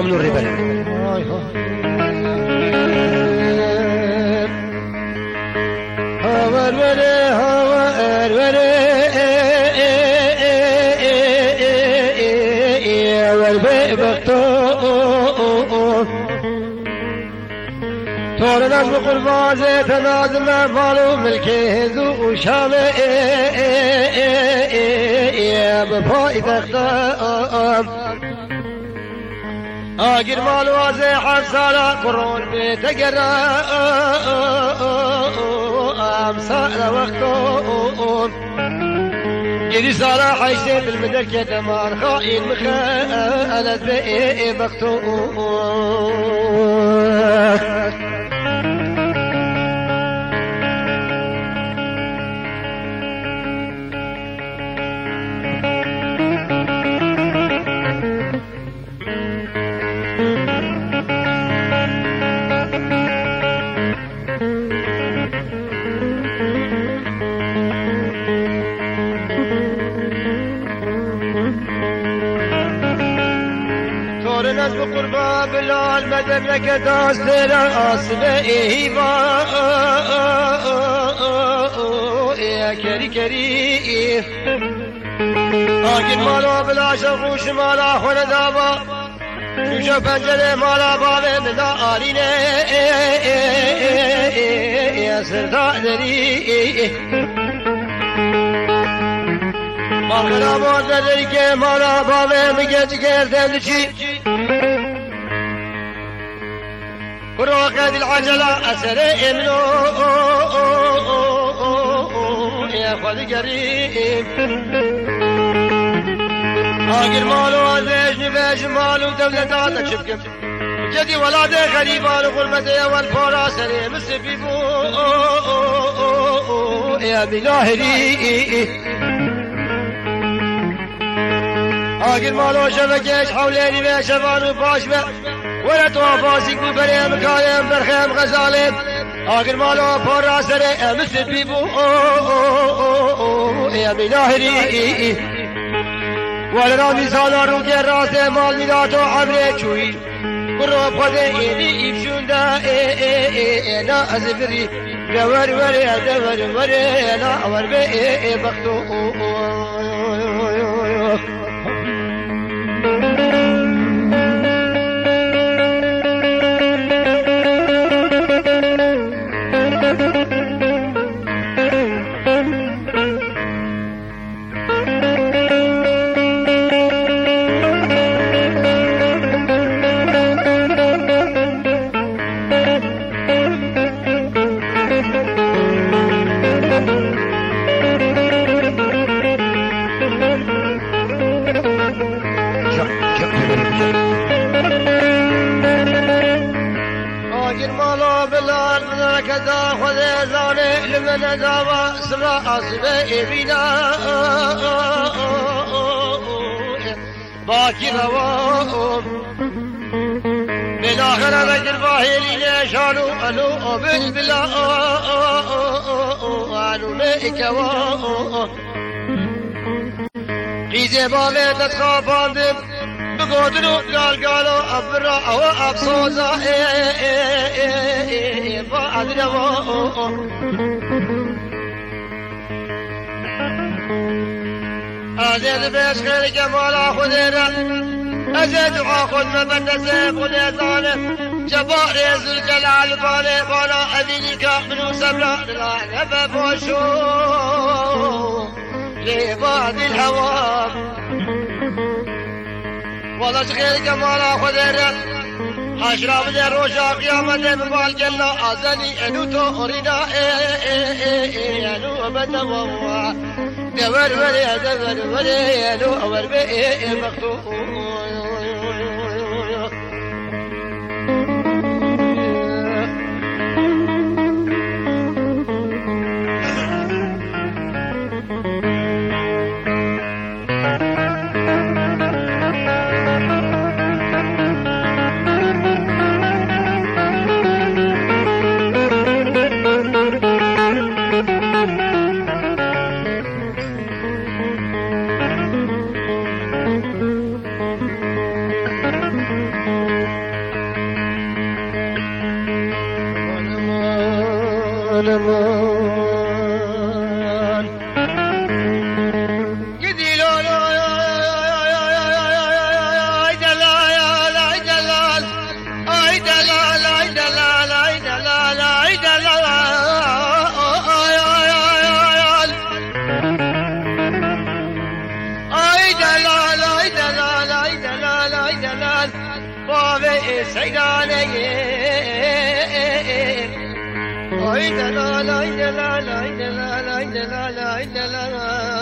بلا منو ریبل هاور وره هاور وره ور به بختو تورناز بقربازه تنازل مالو ملكه ذو شامه بفاي تختام آقر مالو وازي حسالا قرون بتقرا أمسال وقتهم يدي صالح حيشتي بالمدركة دمار خائن مخالد بإيه بختهم ناس بقربا بلال مدن لك داستر آسمه إيبا يا كري كريم آقل مالا بلا شغوش مالا خون دابا شوشا پنجره مالا بابه مدا آلينه يا سرطا دري مالا بابه دري مالا بابه مگج گردن چی وروقد العجلة أسر إمنو يا خالي قريب آقر مالو عزيز نباش مالو دولتاتك شبكم جدي ولادي غريبان وغربتي والفورا سريم السبيبو يا بلاهري آقر مالو شبكيش حوليني بشبان وباشبه ولا توافاسي كوبريم كايم برخيم غزالين آخر مالو فور راسري امس بيبو يا بلاهري ولا رامي سالارو كي راسي مال ميلاتو عبري چوي برو بخده ايدي ابشون دا انا ازبري دور وري دور وري لا اور بي بختو كذا خذ زاني لمن داوا سرا أسبه بنا باكي رواهم بالآخرة بجر باهلين شانو ألو بالبلا أنو ميكوا قيزي بابي تتخافاندم بقدرو قالو أبرا أو أبصوزا أزيد بيش خير جمالا خذيرا أزيد عاقل مبنسي خذي ظالم جبار يزل جلال بالي بالا أذينك منو سبلا لا نبى فوشو لبعض الهوى والله خير جمالا خذيرا حشرا بدي روشا قيامة ببال جلا أزني أنو تورينا أنو بدوا دور ولي أنو أور بي مختوم نمان قدي لولو اي دلال اي دلال اي دلال اي دلال اي دلال اي دلال اي دلال اي دلال اي دلال اي دلال بابي سيداني اي دلال اي دلال اي دلال اي دلال اي دلال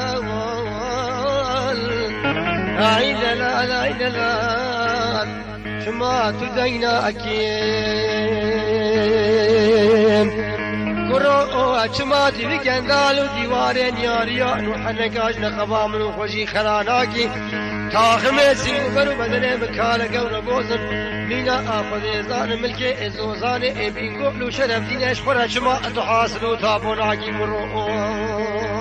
اي دلال اي دلال شما تدينا اكيم كرو شما دي كندالو ديوارين ياريا نحنكاج نقبا من خوشي خراناكي تاخم سيوبر بدن مكان قول بوزن مينا آخذ زان ملكي ازوزان ابين قبلو شرف دينش فرش ما تحاصلو تابوناكي مرو